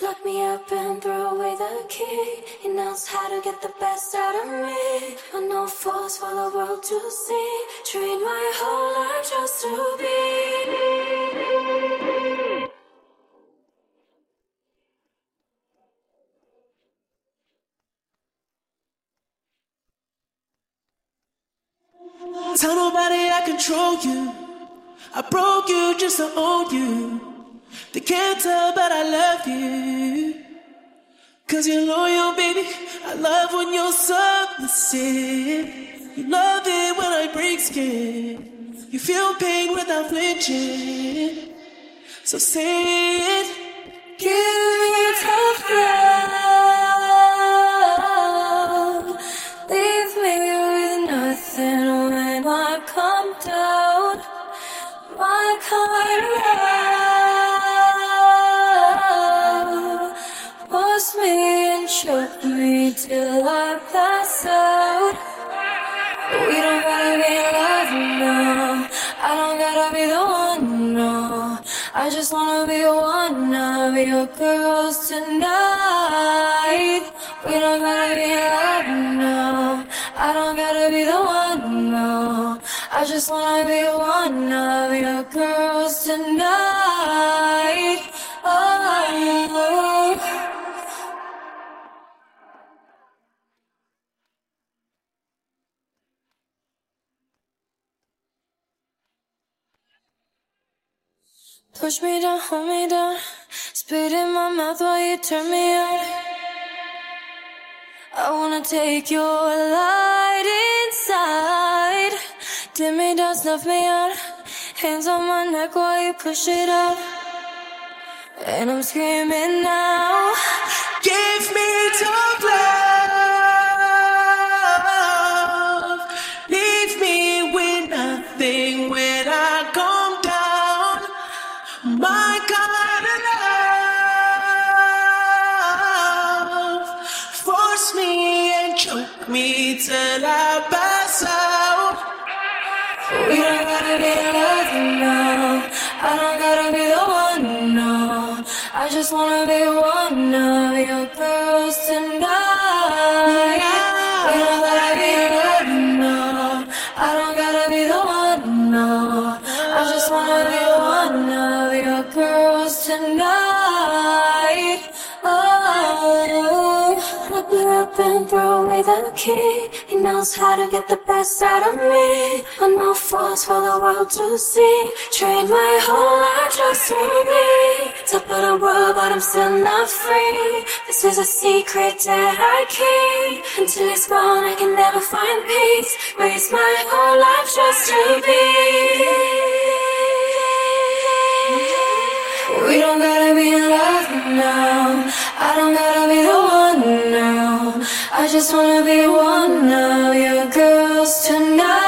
Lock me up and throw away the key. He knows how to get the best out of me. On no force for the world to see. Train my whole life just to be. Tell nobody I control you. I broke you just to own you. They can't tell, but I love you. Cause you're loyal, baby. I love when you're submissive. You love it when I break skin. You feel pain without flinching. So say it. Give me tough love. Leave me with nothing when I come down. My kind of love. Push me and choke me till I pass out. We don't gotta be in love, no. I don't gotta be the one, no. I just wanna be one of your girls tonight. We don't gotta be in love, no. I don't gotta be the one, no. I just wanna be one of your girls tonight. Oh. Push me down, hold me down. Spit in my mouth while you turn me on. I wanna take your light inside. Dim me down, snuff me out. Hands on my neck while you push it up. And I'm screaming now. Give me tough love. Leave me with nothing when I come down. My kind of love. Force me and choke me till I pass out. We don't gotta be in love, no. I don't gotta be the one, no. I just wanna be one of your girls tonight. We don't gotta be in love, no. I don't gotta be the one, no. I just wanna be one of your girls tonight. Oh, look me up and throw away the key. He knows how to get the best out of me. On no force for the world to see. Train my whole life just to be top of the world, but I'm still not free. This is a secret that I keep. Until it's gone, I can never find peace. Waste my whole life just to be. We don't gotta be in love now. I don't gotta be the one now. I just wanna be one of your girls tonight.